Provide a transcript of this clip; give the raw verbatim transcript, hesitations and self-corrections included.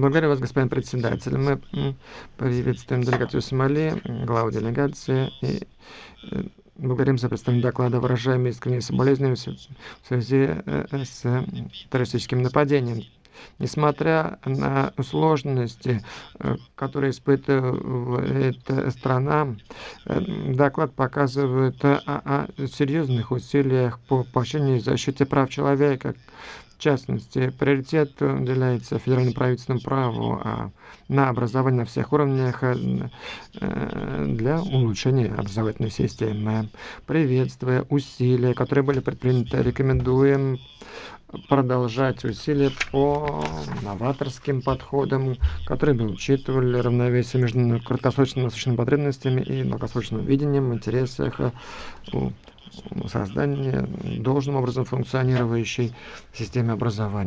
Благодарю вас, господин председатель. Мы м, приветствуем делегацию Сомали, м, главу делегации, и э, благодарим за представление доклада, выражаем искренние соболезнования в свя- в связи э, с э, террористическим нападением. Несмотря на сложности, э, которые испытывает э, страна, э, доклад показывает э, о о серьезных усилиях по поощрению и защите прав человека. В частности, приоритет уделяется федеральному правительственному праву а, на образование на всех уровнях э, э, для улучшения образовательной системы. Приветствуя усилия, которые были предприняты, рекомендуем продолжать усилия по новаторским подходам, которые бы учитывали равновесие между краткосрочными насущными потребностями и долгосрочным видением в интересах э, у- у создания должным образом функционирующей системы образования.